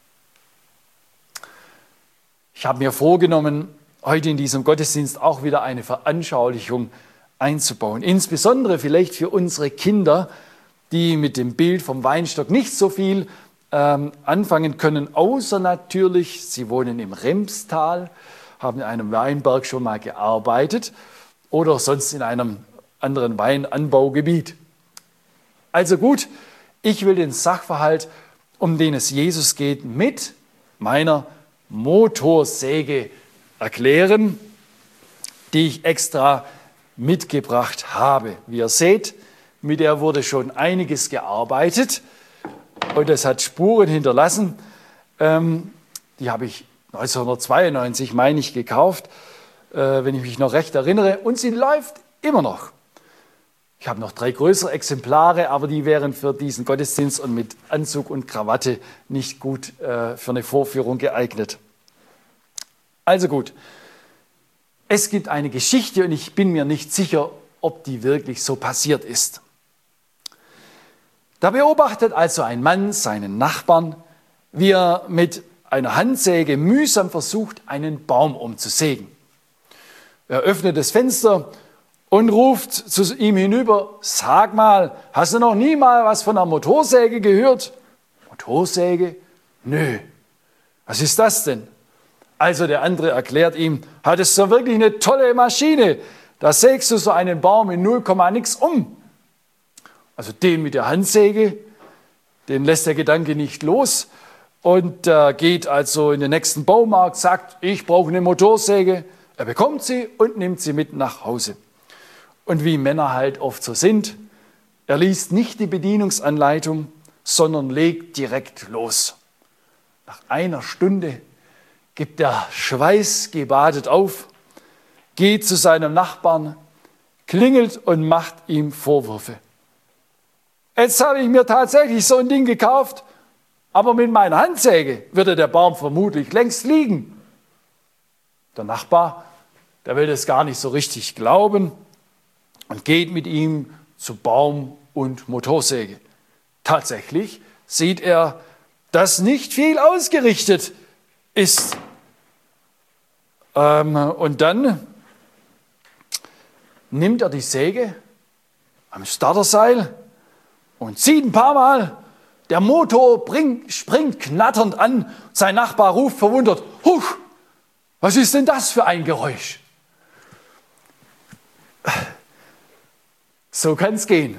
Ich habe mir vorgenommen, heute in diesem Gottesdienst auch wieder eine Veranschaulichung einzubauen. Insbesondere vielleicht für unsere Kinder, die mit dem Bild vom Weinstock nicht so viel anfangen können, außer natürlich, sie wohnen im Remstal, haben in einem Weinberg schon mal gearbeitet oder sonst in einem anderen Weinanbaugebiet. Also gut, ich will den Sachverhalt, um den es Jesus geht, mit meiner Motorsäge erklären, die ich extra mitgebracht habe. Wie ihr seht, mit der wurde schon einiges gearbeitet und es hat Spuren hinterlassen. Die habe ich 1992, meine ich, gekauft, wenn ich mich noch recht erinnere. Und sie läuft immer noch. Ich habe noch 3 größere Exemplare, aber die wären für diesen Gottesdienst und mit Anzug und Krawatte nicht gut für eine Vorführung geeignet. Also gut, es gibt eine Geschichte und ich bin mir nicht sicher, ob die wirklich so passiert ist. Da beobachtet also ein Mann seinen Nachbarn, wie er mit einer Handsäge mühsam versucht, einen Baum umzusägen. Er öffnet das Fenster und ruft zu ihm hinüber, sag mal, hast du noch nie mal was von einer Motorsäge gehört? Motorsäge? Nö. Was ist das denn? Also der andere erklärt ihm, das ist doch wirklich eine tolle Maschine. Da sägst du so einen Baum in 0, nix um. Also den mit der Handsäge, den lässt der Gedanke nicht los und geht also in den nächsten Baumarkt, sagt, ich brauche eine Motorsäge. Er bekommt sie und nimmt sie mit nach Hause. Und wie Männer halt oft so sind, er liest nicht die Bedienungsanleitung, sondern legt direkt los. Nach einer Stunde gibt er schweißgebadet auf, geht zu seinem Nachbarn, klingelt und macht ihm Vorwürfe. Jetzt habe ich mir tatsächlich so ein Ding gekauft, aber mit meiner Handsäge würde der Baum vermutlich längst liegen. Der Nachbar, der will das gar nicht so richtig glauben und geht mit ihm zu Baum und Motorsäge. Tatsächlich sieht er, dass nicht viel ausgerichtet ist. Und dann nimmt er die Säge am Starterseil und zieht ein paar Mal. Der Motor springt knatternd an. Sein Nachbar ruft verwundert, huch, was ist denn das für ein Geräusch? So kann es gehen.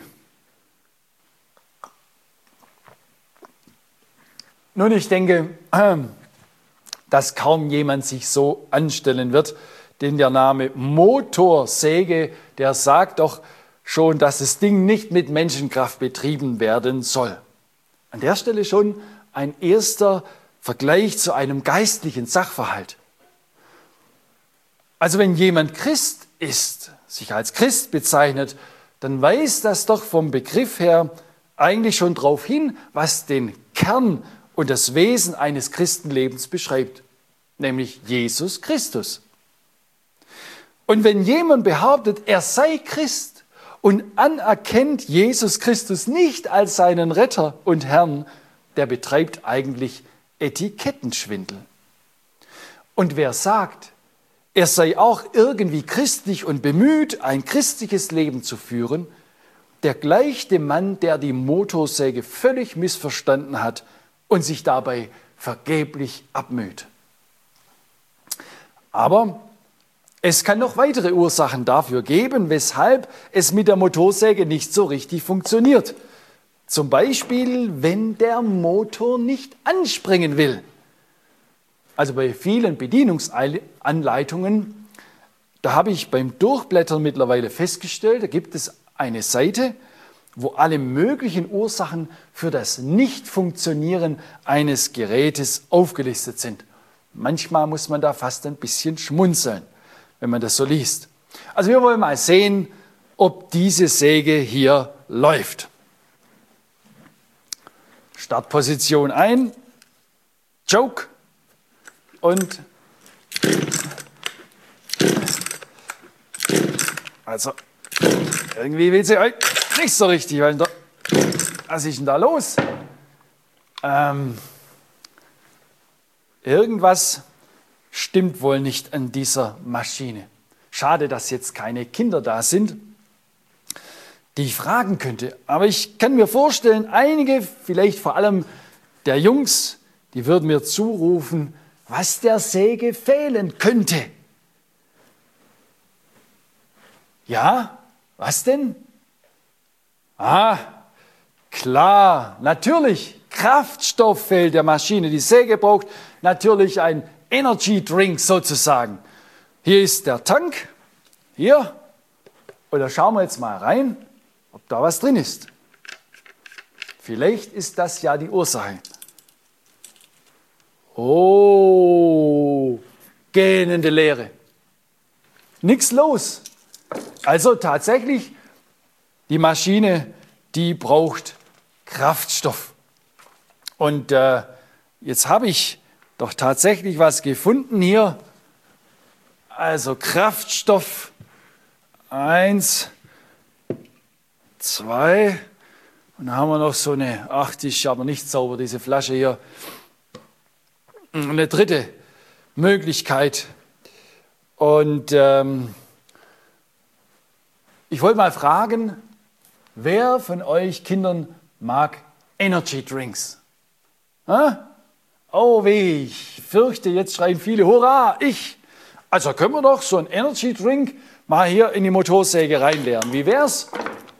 Nun, ich denke, dass kaum jemand sich so anstellen wird, denn der Name Motorsäge, der sagt doch schon, dass das Ding nicht mit Menschenkraft betrieben werden soll. An der Stelle schon ein erster Vergleich zu einem geistlichen Sachverhalt. Also wenn jemand Christ ist, sich als Christ bezeichnet, dann weist das doch vom Begriff her eigentlich schon darauf hin, was den Kern und das Wesen eines Christenlebens beschreibt, nämlich Jesus Christus. Und wenn jemand behauptet, er sei Christ und anerkennt Jesus Christus nicht als seinen Retter und Herrn, der betreibt eigentlich Etikettenschwindel. Und wer sagt, er sei auch irgendwie christlich und bemüht, ein christliches Leben zu führen, der gleicht dem Mann, der die Motorsäge völlig missverstanden hat und sich dabei vergeblich abmüht. Aber es kann noch weitere Ursachen dafür geben, weshalb es mit der Motorsäge nicht so richtig funktioniert. Zum Beispiel, wenn der Motor nicht anspringen will. Also bei vielen Bedienungsanleitungen, da habe ich beim Durchblättern mittlerweile festgestellt, da gibt es eine Seite, wo alle möglichen Ursachen für das Nichtfunktionieren eines Gerätes aufgelistet sind. Manchmal muss man da fast ein bisschen schmunzeln, wenn man das so liest. Also wir wollen mal sehen, ob diese Säge hier läuft. Startposition ein, Choke und also irgendwie will sie nicht so richtig, weil was ist denn da los? Irgendwas stimmt wohl nicht an dieser Maschine. Schade, dass jetzt keine Kinder da sind, die ich fragen könnte. Aber ich kann mir vorstellen, einige, vielleicht vor allem der Jungs, die würden mir zurufen, was der Säge fehlen könnte. Ja, was denn? Ah, klar, natürlich, Kraftstoff fehlt der Maschine. Die Säge braucht natürlich ein Energy Drink sozusagen. Hier ist der Tank, hier, und da schauen wir jetzt mal rein, ob da was drin ist. Vielleicht ist das ja die Ursache. Oh, gähnende Leere. Nichts los. Also tatsächlich, die Maschine, die braucht Kraftstoff. Und jetzt habe ich doch tatsächlich was gefunden hier. Also Kraftstoff 1, 2. Und dann haben wir noch so eine, ach, die ist aber nicht sauber, diese Flasche hier. Eine dritte Möglichkeit. Und ich wollte mal fragen, wer von euch Kindern mag Energy Drinks? Oh weh, ich fürchte, jetzt schreien viele, hurra, ich. Also können wir doch so einen Energy Drink mal hier in die Motorsäge reinleeren. Wie wär's?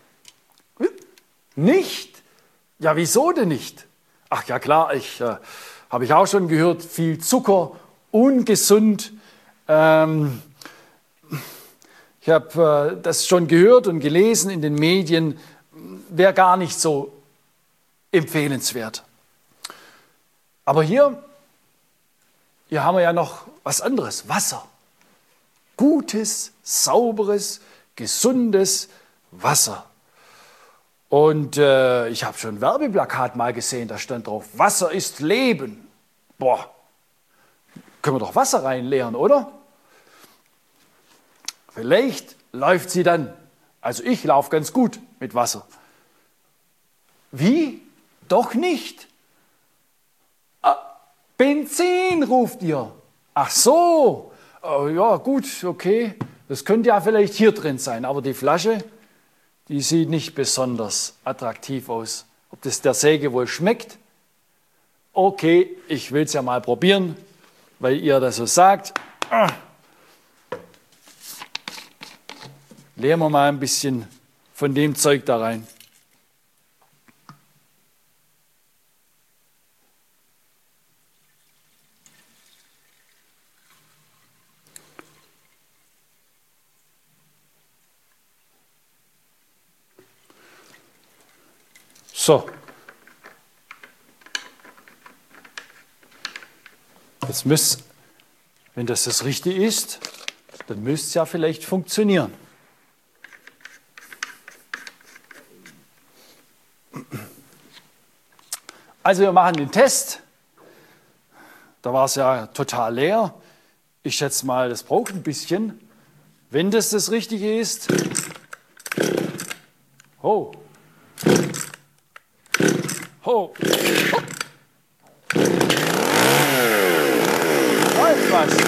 Nicht? Ja, wieso denn nicht? Ach ja, klar, habe ich auch schon gehört, viel Zucker, ungesund. Ich habe das schon gehört und gelesen in den Medien, wäre gar nicht so empfehlenswert. Aber hier haben wir ja noch was anderes, Wasser. Gutes, sauberes, gesundes Wasser. Und ich habe schon ein Werbeplakat mal gesehen, da stand drauf, Wasser ist Leben. Boah, können wir doch Wasser reinleeren, oder? Vielleicht läuft sie dann. Also ich laufe ganz gut mit Wasser. Wie? Doch nicht. Benzin, ruft ihr. Ach so. Ja, gut, okay. Das könnte ja vielleicht hier drin sein. Aber die Flasche, die sieht nicht besonders attraktiv aus. Ob das der Säge wohl schmeckt? Okay, ich will es ja mal probieren, weil ihr das so sagt. Leeren wir mal ein bisschen von dem Zeug da rein. So. Jetzt müsste, wenn das Richtige ist, dann müsste es ja vielleicht funktionieren. Also wir machen den Test. Da war es ja total leer. Ich schätze mal, das braucht ein bisschen. Wenn das Richtige ist. Oh. Oh. Läuft was.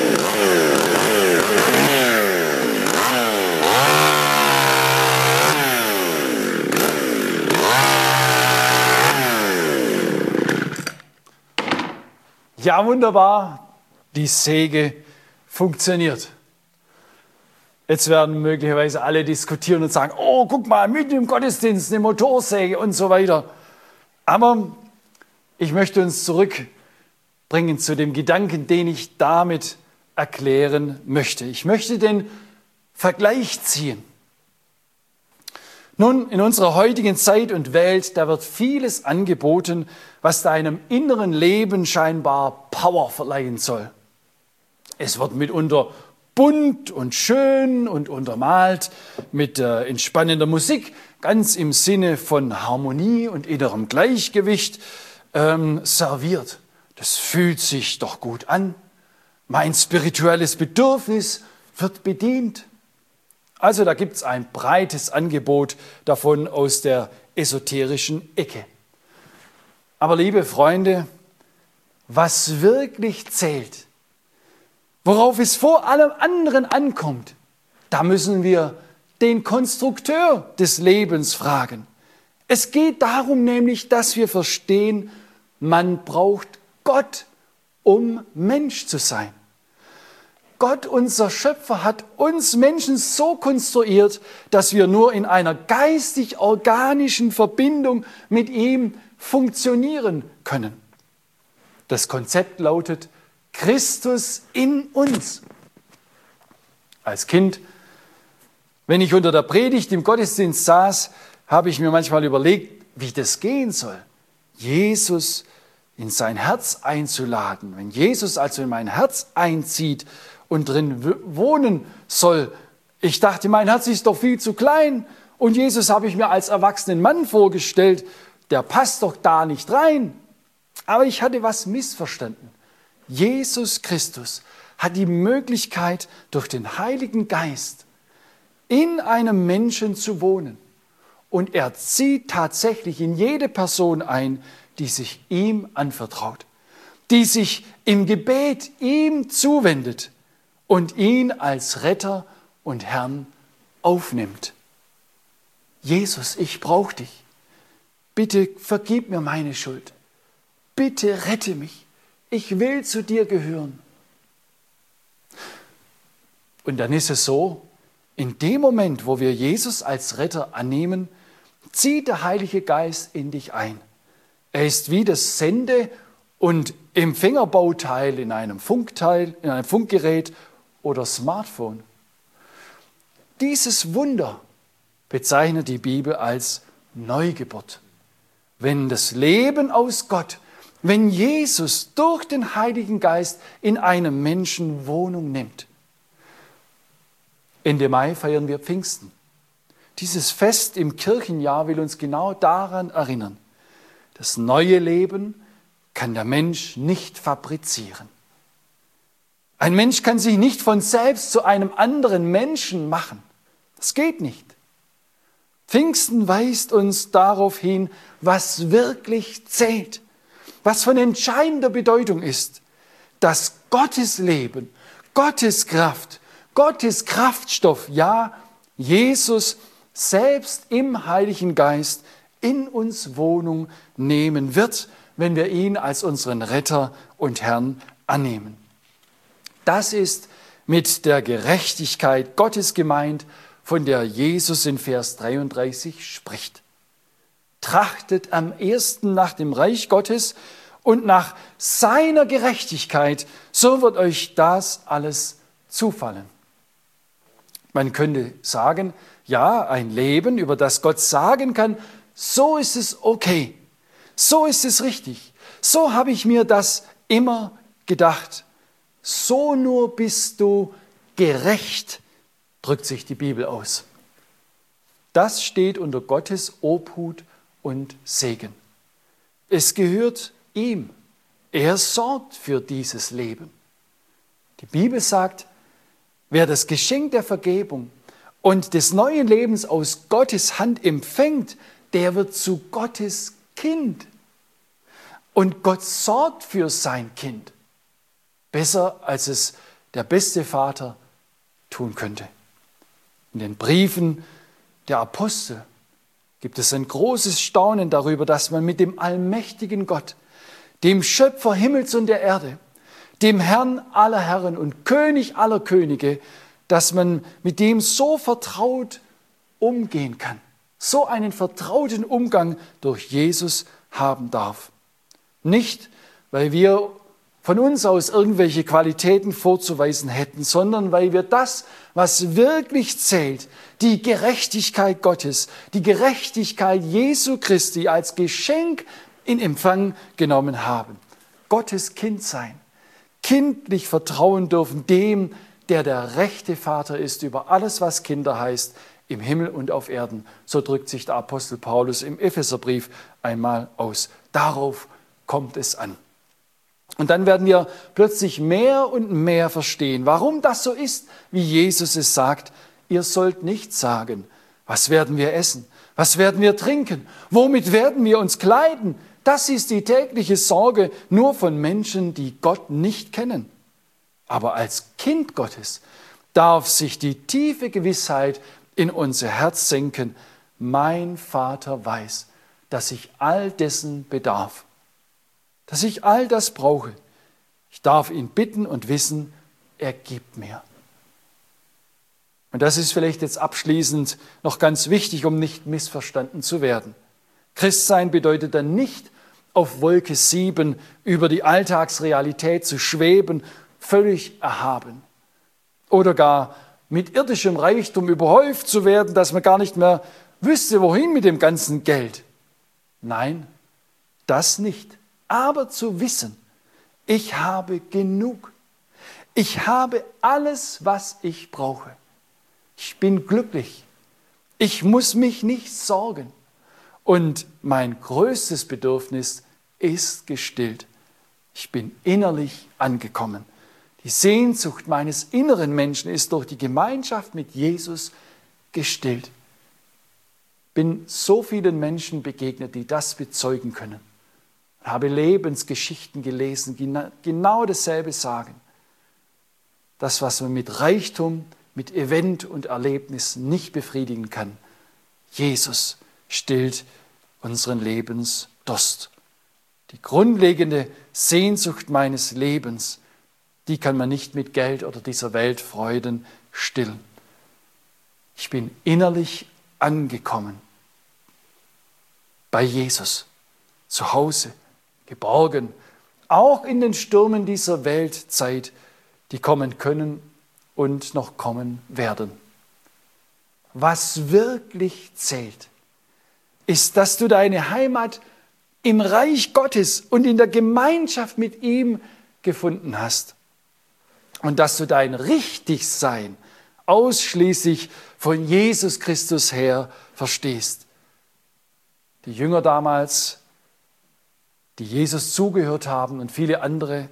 Ja, wunderbar. Die Säge funktioniert. Jetzt werden möglicherweise alle diskutieren und sagen, oh, guck mal, mitten im Gottesdienst eine Motorsäge und so weiter. Aber ich möchte uns zurückbringen zu dem Gedanken, den ich damit erklären möchte. Ich möchte den Vergleich ziehen. Nun, in unserer heutigen Zeit und Welt, da wird vieles angeboten, was deinem inneren Leben scheinbar Power verleihen soll. Es wird mitunter bunt und schön und untermalt mit entspannender Musik, ganz im Sinne von Harmonie und innerem Gleichgewicht serviert. Das fühlt sich doch gut an. Mein spirituelles Bedürfnis wird bedient. Also da gibt es ein breites Angebot davon aus der esoterischen Ecke. Aber liebe Freunde, was wirklich zählt, worauf es vor allem anderen ankommt, da müssen wir den Konstrukteur des Lebens fragen. Es geht darum nämlich, dass wir verstehen, man braucht Gott, um Mensch zu sein. Gott, unser Schöpfer, hat uns Menschen so konstruiert, dass wir nur in einer geistig-organischen Verbindung mit ihm funktionieren können. Das Konzept lautet Christus in uns. Als Kind, wenn ich unter der Predigt im Gottesdienst saß, habe ich mir manchmal überlegt, wie das gehen soll. Jesus in sein Herz einzuladen. Wenn Jesus also in mein Herz einzieht und drin wohnen soll. Ich dachte, mein Herz ist doch viel zu klein und Jesus habe ich mir als erwachsenen Mann vorgestellt, der passt doch da nicht rein. Aber ich hatte was missverstanden. Jesus Christus hat die Möglichkeit, durch den Heiligen Geist in einem Menschen zu wohnen. Und er zieht tatsächlich in jede Person ein, die sich ihm anvertraut, die sich im Gebet ihm zuwendet und ihn als Retter und Herrn aufnimmt. Jesus, ich brauche dich. Bitte vergib mir meine Schuld. Bitte rette mich. Ich will zu dir gehören. Und dann ist es so, in dem Moment, wo wir Jesus als Retter annehmen, zieht der Heilige Geist in dich ein. Er ist wie das Sende- und Empfängerbauteil in einem Funkgerät oder Smartphone. Dieses Wunder bezeichnet die Bibel als Neugeburt. Wenn das Leben aus Gott, wenn Jesus durch den Heiligen Geist in einem Menschen Wohnung nimmt. Ende Mai feiern wir Pfingsten. Dieses Fest im Kirchenjahr will uns genau daran erinnern. Das neue Leben kann der Mensch nicht fabrizieren. Ein Mensch kann sich nicht von selbst zu einem anderen Menschen machen. Das geht nicht. Pfingsten weist uns darauf hin, was wirklich zählt, was von entscheidender Bedeutung ist, dass Gottes Leben, Gottes Kraft, Gottes Kraftstoff, ja, Jesus selbst im Heiligen Geist in uns Wohnung nehmen wird, wenn wir ihn als unseren Retter und Herrn annehmen. Das ist mit der Gerechtigkeit Gottes gemeint, von der Jesus in Vers 33 spricht. Trachtet am ersten nach dem Reich Gottes und nach seiner Gerechtigkeit, so wird euch das alles zufallen. Man könnte sagen, ja, ein Leben, über das Gott sagen kann, so ist es okay, so ist es richtig, so habe ich mir das immer gedacht. So nur bist du gerecht, drückt sich die Bibel aus. Das steht unter Gottes Obhut und Segen. Es gehört ihm. Er sorgt für dieses Leben. Die Bibel sagt, wer das Geschenk der Vergebung und des neuen Lebens aus Gottes Hand empfängt, der wird zu Gottes Kind. Und Gott sorgt für sein Kind. Besser, als es der beste Vater tun könnte. In den Briefen der Apostel gibt es ein großes Staunen darüber, dass man mit dem allmächtigen Gott, dem Schöpfer Himmels und der Erde, dem Herrn aller Herren und König aller Könige, dass man mit dem so vertraut umgehen kann. So einen vertrauten Umgang durch Jesus haben darf. Nicht, weil wir von uns aus irgendwelche Qualitäten vorzuweisen hätten, sondern weil wir das, was wirklich zählt, die Gerechtigkeit Gottes, die Gerechtigkeit Jesu Christi als Geschenk in Empfang genommen haben. Gottes Kind sein, kindlich vertrauen dürfen dem, der rechte Vater ist über alles, was Kinder heißt, im Himmel und auf Erden. So drückt sich der Apostel Paulus im Epheserbrief einmal aus. Darauf kommt es an. Und dann werden wir plötzlich mehr und mehr verstehen, warum das so ist, wie Jesus es sagt. Ihr sollt nicht sagen, was werden wir essen, was werden wir trinken, womit werden wir uns kleiden. Das ist die tägliche Sorge nur von Menschen, die Gott nicht kennen. Aber als Kind Gottes darf sich die tiefe Gewissheit in unser Herz senken. Mein Vater weiß, dass ich all dessen bedarf, dass ich all das brauche. Ich darf ihn bitten und wissen, er gibt mir. Und das ist vielleicht jetzt abschließend noch ganz wichtig, um nicht missverstanden zu werden. Christsein bedeutet dann nicht, auf Wolke 7 über die Alltagsrealität zu schweben, völlig erhaben. Oder gar mit irdischem Reichtum überhäuft zu werden, dass man gar nicht mehr wüsste, wohin mit dem ganzen Geld. Nein, das nicht. Aber zu wissen, ich habe genug. Ich habe alles, was ich brauche. Ich bin glücklich. Ich muss mich nicht sorgen. Und mein größtes Bedürfnis ist gestillt. Ich bin innerlich angekommen. Die Sehnsucht meines inneren Menschen ist durch die Gemeinschaft mit Jesus gestillt. Bin so vielen Menschen begegnet, die das bezeugen können. Ich habe Lebensgeschichten gelesen, die genau dasselbe sagen. Das, was man mit Reichtum, mit Event und Erlebnis nicht befriedigen kann. Jesus stillt unseren Lebensdurst. Die grundlegende Sehnsucht meines Lebens, die kann man nicht mit Geld oder dieser Weltfreuden stillen. Ich bin innerlich angekommen bei Jesus, zu Hause, geborgen, auch in den Stürmen dieser Weltzeit, die kommen können und noch kommen werden. Was wirklich zählt, ist, dass du deine Heimat im Reich Gottes und in der Gemeinschaft mit ihm gefunden hast und dass du dein Richtigsein ausschließlich von Jesus Christus her verstehst. Die Jünger damals, die Jesus zugehört haben und viele andere,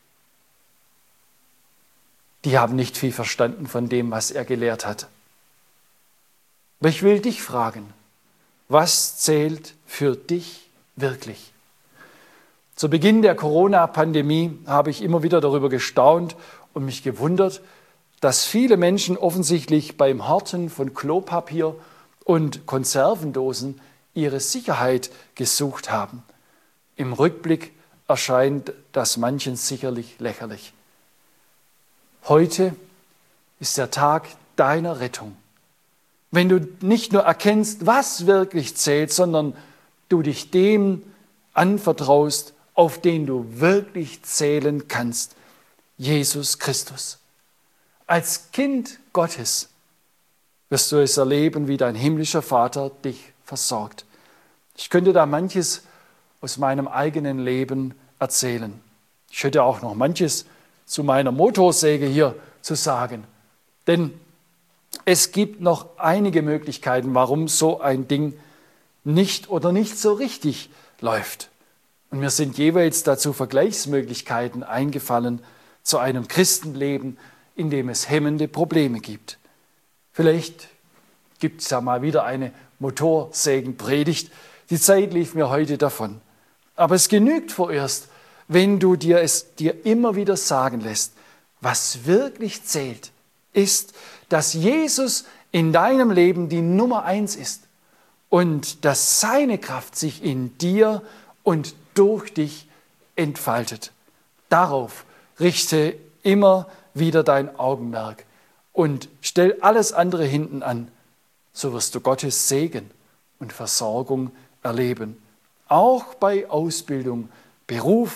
die haben nicht viel verstanden von dem, was er gelehrt hat. Aber ich will dich fragen, was zählt für dich wirklich? Zu Beginn der Corona-Pandemie habe ich immer wieder darüber gestaunt und mich gewundert, dass viele Menschen offensichtlich beim Horten von Klopapier und Konservendosen ihre Sicherheit gesucht haben. Im Rückblick erscheint das manchen sicherlich lächerlich. Heute ist der Tag deiner Rettung. Wenn du nicht nur erkennst, was wirklich zählt, sondern du dich dem anvertraust, auf den du wirklich zählen kannst, Jesus Christus. Als Kind Gottes wirst du es erleben, wie dein himmlischer Vater dich versorgt. Ich könnte da manches aus meinem eigenen Leben erzählen. Ich hätte auch noch manches zu meiner Motorsäge hier zu sagen. Denn es gibt noch einige Möglichkeiten, warum so ein Ding nicht oder nicht so richtig läuft. Und mir sind jeweils dazu Vergleichsmöglichkeiten eingefallen zu einem Christenleben, in dem es hemmende Probleme gibt. Vielleicht gibt es ja mal wieder eine Motorsägenpredigt. Die Zeit lief mir heute davon. Aber es genügt vorerst, wenn du es dir immer wieder sagen lässt, was wirklich zählt, ist, dass Jesus in deinem Leben die Nummer 1 ist und dass seine Kraft sich in dir und durch dich entfaltet. Darauf richte immer wieder dein Augenmerk und stell alles andere hinten an. So wirst du Gottes Segen und Versorgung erleben. Auch bei Ausbildung, Beruf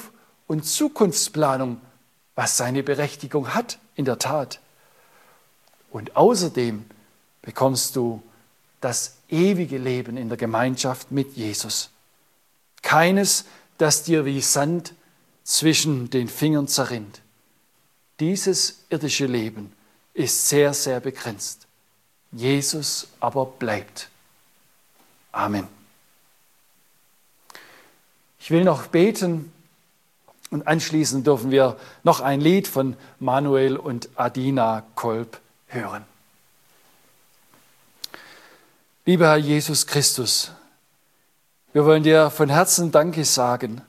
und Zukunftsplanung, was seine Berechtigung hat, in der Tat. Und außerdem bekommst du das ewige Leben in der Gemeinschaft mit Jesus. Keines, das dir wie Sand zwischen den Fingern zerrinnt. Dieses irdische Leben ist sehr, sehr begrenzt. Jesus aber bleibt. Amen. Ich will noch beten und anschließend dürfen wir noch ein Lied von Manuel und Adina Kolb hören. Lieber Herr Jesus Christus, wir wollen dir von Herzen Danke sagen,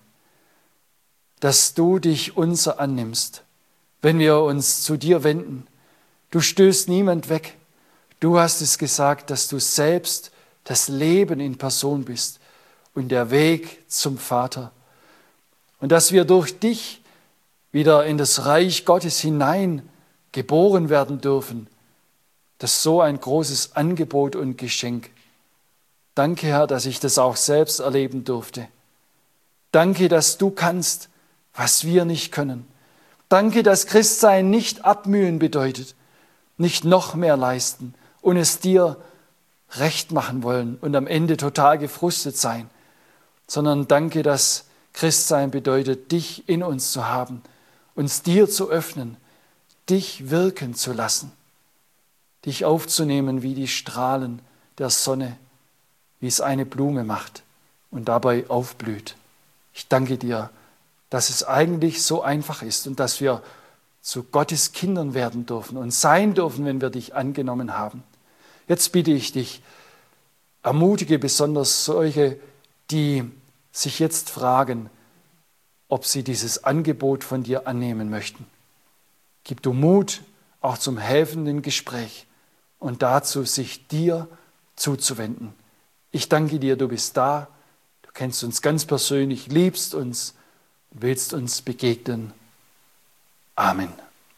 dass du dich unser annimmst, wenn wir uns zu dir wenden. Du stößt niemand weg. Du hast es gesagt, dass du selbst das Leben in Person bist und der Weg zum Vater. Und dass wir durch dich wieder in das Reich Gottes hinein geboren werden dürfen. Das ist so ein großes Angebot und Geschenk. Danke, Herr, dass ich das auch selbst erleben durfte. Danke, dass du kannst, was wir nicht können. Danke, dass Christsein nicht abmühen bedeutet, nicht noch mehr leisten und es dir recht machen wollen und am Ende total gefrustet sein, sondern danke, dass Christsein bedeutet, dich in uns zu haben, uns dir zu öffnen, dich wirken zu lassen, dich aufzunehmen wie die Strahlen der Sonne, wie es eine Blume macht und dabei aufblüht. Ich danke dir, dass es eigentlich so einfach ist und dass wir zu Gottes Kindern werden dürfen und sein dürfen, wenn wir dich angenommen haben. Jetzt bitte ich dich, ermutige besonders solche, die sich jetzt fragen, ob sie dieses Angebot von dir annehmen möchten. Gib du Mut, auch zum helfenden Gespräch und dazu, sich dir zuzuwenden. Ich danke dir, du bist da, du kennst uns ganz persönlich, liebst uns, willst uns begegnen. Amen.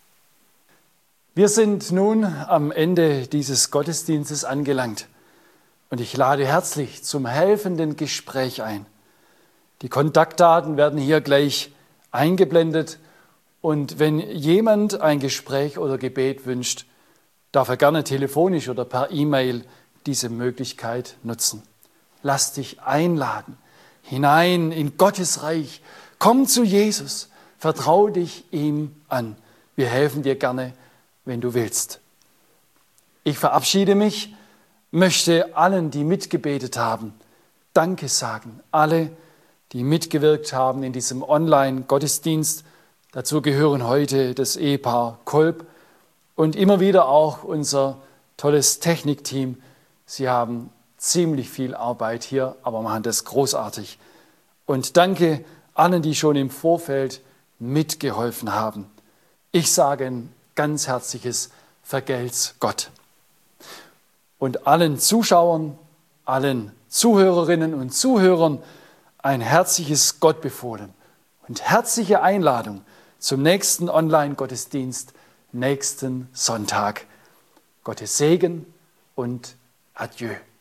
Wir sind nun am Ende dieses Gottesdienstes angelangt und ich lade herzlich zum helfenden Gespräch ein. Die Kontaktdaten werden hier gleich eingeblendet und wenn jemand ein Gespräch oder Gebet wünscht, darf er gerne telefonisch oder per E-Mail diese Möglichkeit nutzen. Lass dich einladen, hinein in Gottes Reich. Komm zu Jesus, vertrau dich ihm an. Wir helfen dir gerne, wenn du willst. Ich verabschiede mich, möchte allen, die mitgebetet haben, Danke sagen. Alle, die mitgewirkt haben in diesem Online-Gottesdienst. Dazu gehören heute das Ehepaar Kolb und immer wieder auch unser tolles Technikteam. Sie haben ziemlich viel Arbeit hier, aber machen das großartig. Und danke allen, die schon im Vorfeld mitgeholfen haben. Ich sage ein ganz herzliches Vergelt's Gott. Und allen Zuschauern, allen Zuhörerinnen und Zuhörern ein herzliches Gott befohlen und herzliche Einladung zum nächsten Online-Gottesdienst nächsten Sonntag. Gottes Segen und Adieu.